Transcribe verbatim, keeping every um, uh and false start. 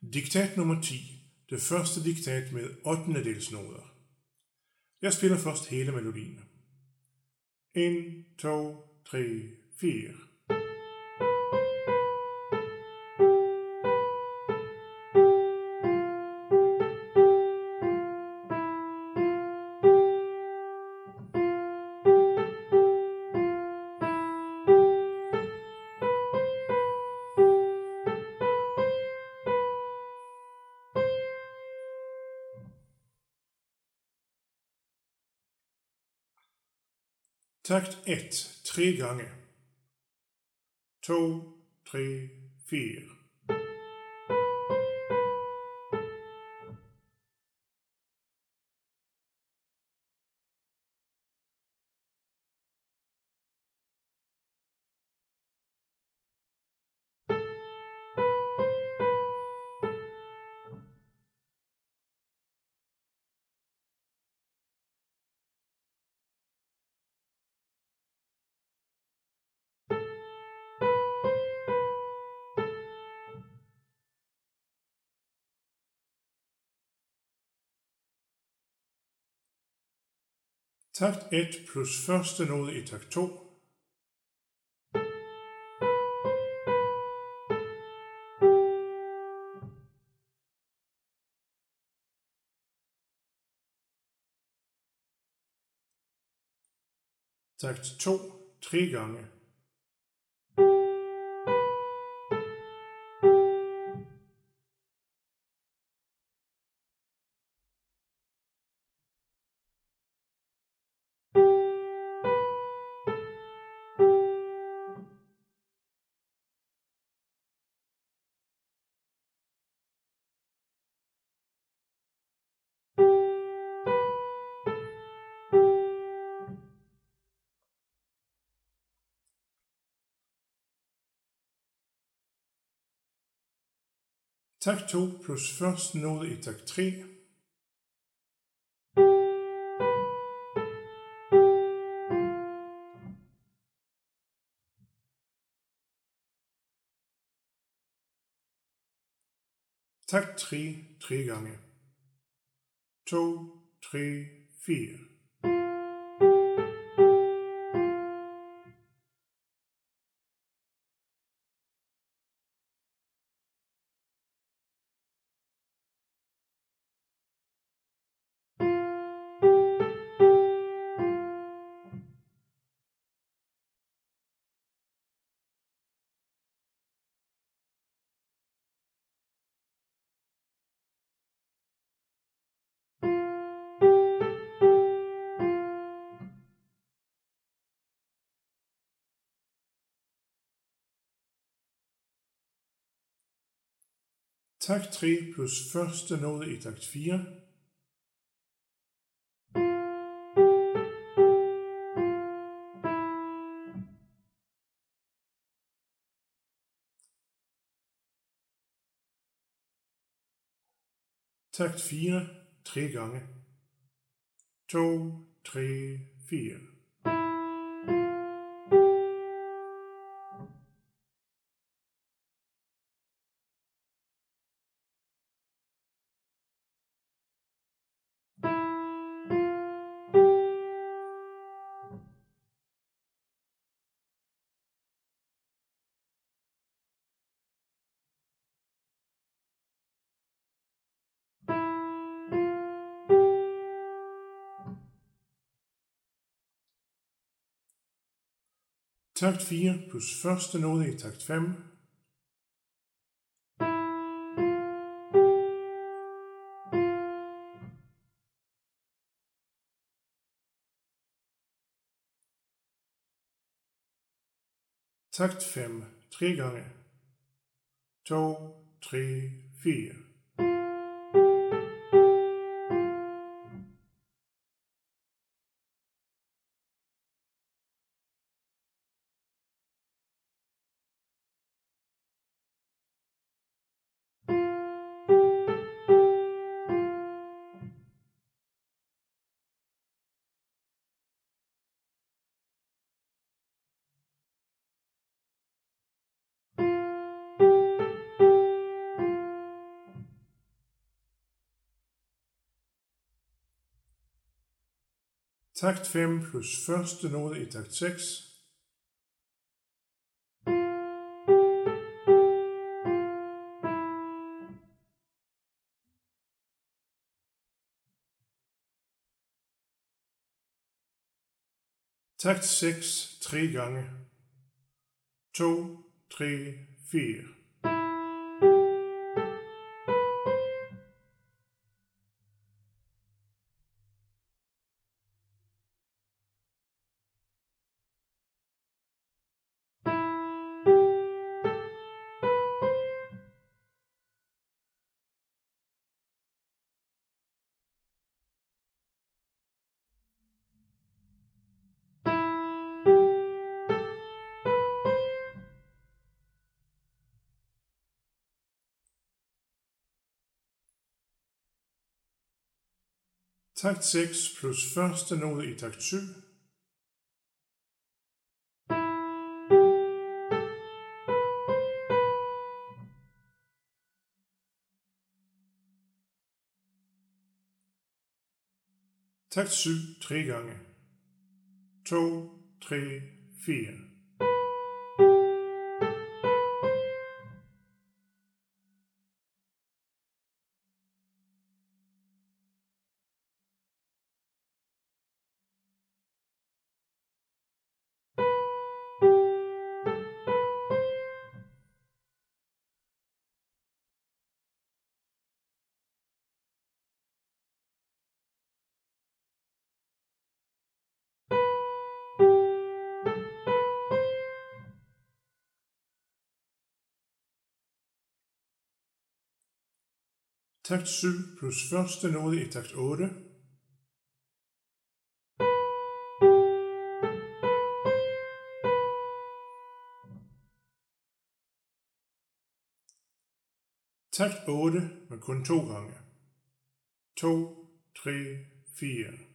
Diktat nummer ti. Det første diktat med ottendedelsnoder. Jeg spiller først hele melodien. en, to, tre, fire. Takt et, tre gange. to, tre, fire. Takt et plus første node i takt to. Takt to, tre gange. Takt to plus første node i takt tre. Takt tre, tre gange. to, tre, fire. Takt tre plus første node i takt fire. Takt fire, tre gange. to, tre, fire. Takt fire plus første node i takt fem. Takt fem, tre gange. to, tre, fire. Takt fem plus første note i takt seks. Takt seks tre gange. to, tre, fire. Takt seks plus første note i takt syv. Takt syv tre gange. to, tre, fire. Takt syv plus første note i takt otte. Takt otte med kun to gange. to, tre, fire.